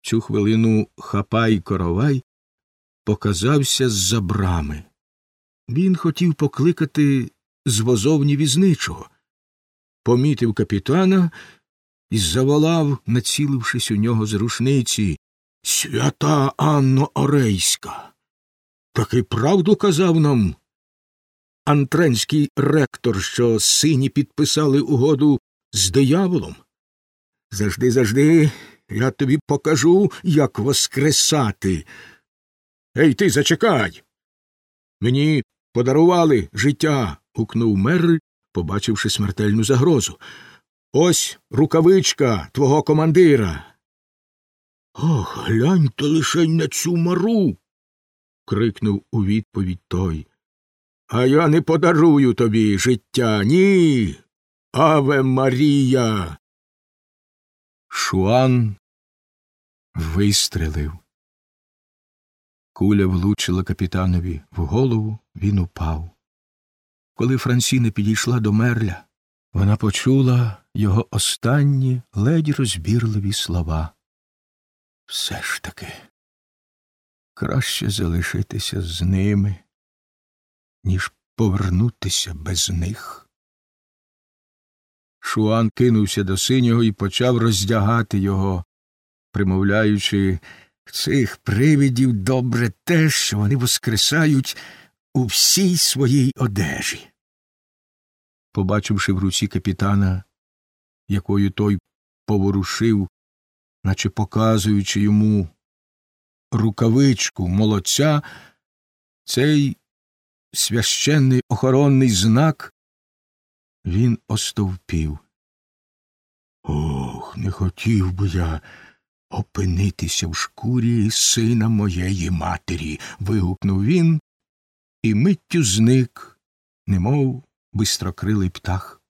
цю хвилину Хапай-Коровай показався з-за брами. Він хотів покликати з возовні візничого, помітив капітана і заволав, націлившись у нього з рушниці: «Свята Анно Орейська! Таки правду казав нам антренський ректор, що сині підписали угоду з дияволом? Завжди, я тобі покажу, як воскресати. Ей, ти, зачекай! Мені подарували життя!» – гукнув Меррі, побачивши смертельну загрозу. «Ось рукавичка твого командира!» «Ох, гляньте лишень на цю мару!» – крикнув у відповідь той. «А я не подарую тобі життя, ні! Аве Марія!» Шуан вистрелив. Куля влучила капітанові в голову, він упав. Коли Франсіна підійшла до Мерля, вона почула його останні, ледь розбірливі слова. «Все ж таки, краще залишитися з ними, ніж повернутися без них». Шуан кинувся до синього і почав роздягати його, примовляючи: «Цих привидів добре те, що вони воскресають у всій своїй одежі». Побачивши в руці капітана, якою той поворушив, наче показуючи йому рукавичку молодця, цей священний охоронний знак, він остовпів. «Ох, не хотів би я опинитися в шкурі сина моєї матері!» – вигукнув він, і миттю зник, немов бистрокрилий птах.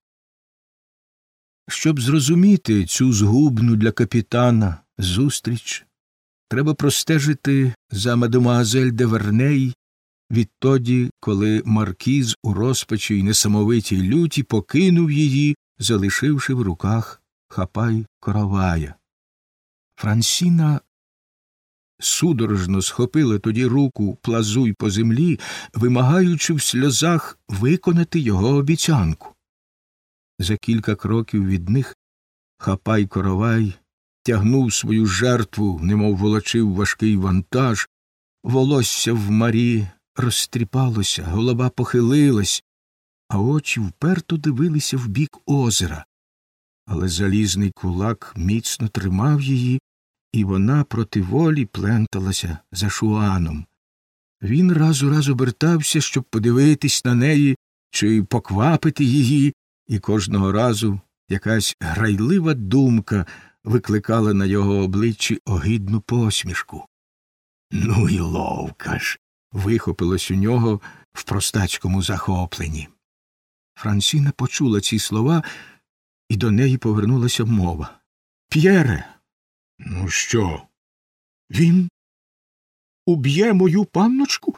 Щоб зрозуміти цю згубну для капітана зустріч, треба простежити за мадемуазель де Верней відтоді, коли маркіз у розпачі й несамовитій люті покинув її, залишивши в руках Хапай-Коровая. Франсіна судорожно схопила тоді руку Плазуй по землі, вимагаючи в сльозах виконати його обіцянку. За кілька кроків від них Хапай-Коровай тягнув свою жертву, немов волочив важкий вантаж. Волосся в Марі розтріпалося, голова похилилась, а очі вперто дивилися в бік озера. Але залізний кулак міцно тримав її, і вона проти волі пленталася за Шуаном. Він раз у раз обертався, щоб подивитись на неї чи поквапити її, і кожного разу якась грайлива думка викликала на його обличчі огидну посмішку. «Ну й ловка ж!» – вихопилось у нього в простацькому захопленні. Франсіна почула ці слова, і до неї повернулася мова. «П'єре!» «Ну що? Він уб'є мою панночку?»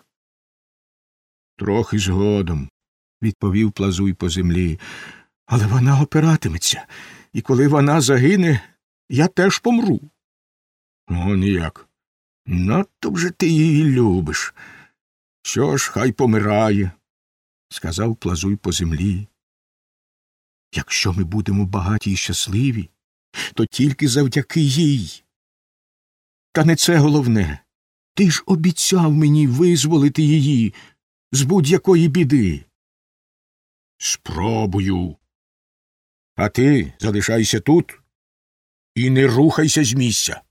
«Трохи згодом», – відповів Плазуй по землі. «Але вона опиратиметься, і коли вона загине, я теж помру». «О, ніяк. Надто вже ти її любиш. Що ж, хай помирає», – сказав Плазуй по землі. «Якщо ми будемо багаті і щасливі, то тільки завдяки їй. Та не це головне. Ти ж обіцяв мені визволити її з будь-якої біди». «Спробую. А ти залишайся тут і не рухайся з місця».